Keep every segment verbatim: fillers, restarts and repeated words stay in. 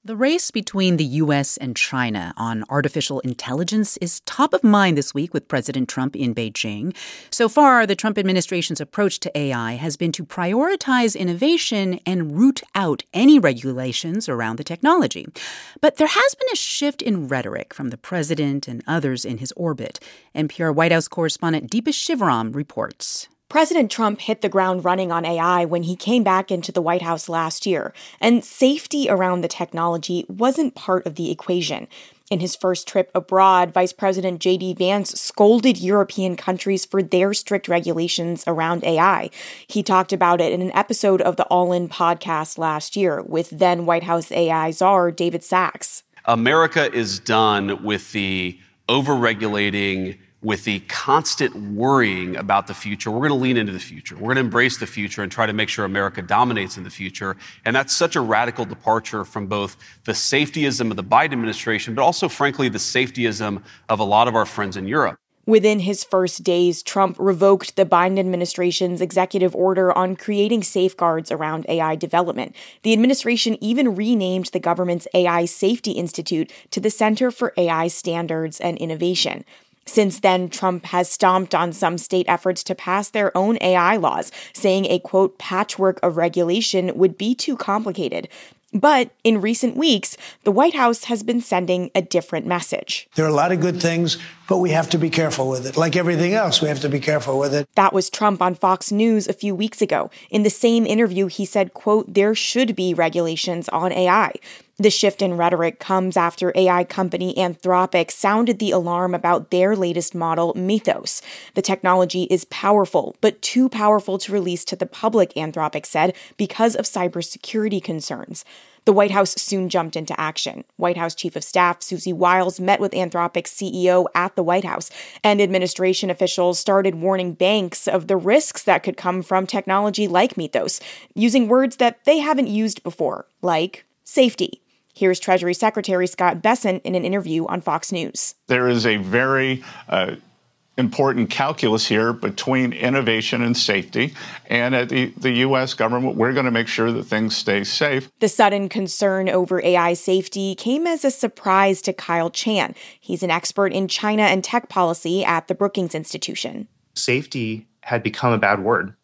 The race between the U S and China on artificial intelligence is top of mind this week with President Trump in Beijing. So far, the Trump administration's approach to A I has been to prioritize innovation and root out any regulations around the technology. But there has been a shift in rhetoric from the president and others in his orbit. N P R White House correspondent Deepa Shivaram reports. President Trump hit the ground running on A I when he came back into the White House last year, and safety around the technology wasn't part of the equation. In his first trip abroad, Vice President J D Vance scolded European countries for their strict regulations around A I. He talked about it in an episode of the All In podcast last year with then White House A I czar David Sacks. America is done with the overregulating, with the constant worrying about the future. We're going to lean into the future. We're going to embrace the future and try to make sure America dominates in the future. And that's such a radical departure from both the safetyism of the Biden administration, but also, frankly, the safetyism of a lot of our friends in Europe. Within his first days, Trump revoked the Biden administration's executive order on creating safeguards around A I development. The administration even renamed the government's A I Safety Institute to the Center for A I Standards and Innovation. Since then, Trump has stomped on some state efforts to pass their own A I laws, saying a, quote, patchwork of regulation would be too complicated. But in recent weeks, the White House has been sending a different message. There are a lot of good things, but we have to be careful with it. Like everything else, we have to be careful with it. That was Trump on Fox News a few weeks ago. In the same interview, he said, quote, there should be regulations on A I. The shift in rhetoric comes after A I company Anthropic sounded the alarm about their latest model, Mythos. The technology is powerful, but too powerful to release to the public, Anthropic said, because of cybersecurity concerns. The White House soon jumped into action. White House Chief of Staff Susie Wiles met with Anthropic's C E O at the White House, and administration officials started warning banks of the risks that could come from technology like Mythos, using words that they haven't used before, like safety. Here's Treasury Secretary Scott Bessent in an interview on Fox News. There is a very uh, important calculus here between innovation and safety. And at the, the U S government, we're going to make sure that things stay safe. The sudden concern over A I safety came as a surprise to Kyle Chan. He's an expert in China and tech policy at the Brookings Institution. Safety had become a bad word.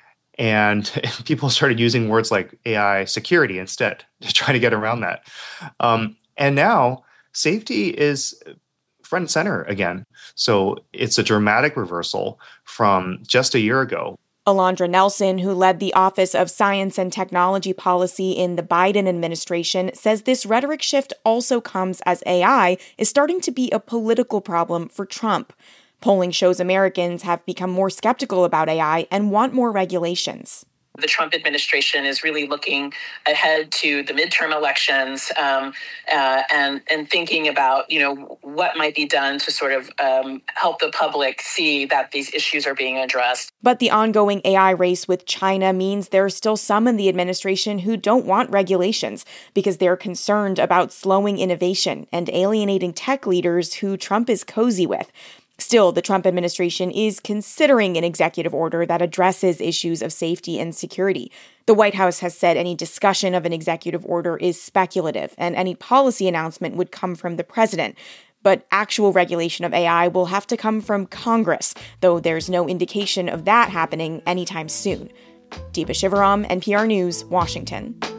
And people started using words like A I security instead to try to get around that. Um, and now safety is front and center again. So it's a dramatic reversal from just a year ago. Alondra Nelson, who led the Office of Science and Technology Policy in the Biden administration, says this rhetoric shift also comes as A I is starting to be a political problem for Trump. Polling shows Americans have become more skeptical about A I and want more regulations. The Trump administration is really looking ahead to the midterm elections um, uh, and and thinking about, you know, what might be done to sort of um, help the public see that these issues are being addressed. But the ongoing A I race with China means there are still some in the administration who don't want regulations because they're concerned about slowing innovation and alienating tech leaders who Trump is cozy with. Still, the Trump administration is considering an executive order that addresses issues of safety and security. The White House has said any discussion of an executive order is speculative, and any policy announcement would come from the president. But actual regulation of A I will have to come from Congress, though there's no indication of that happening anytime soon. Deepa Shivaram, N P R News, Washington.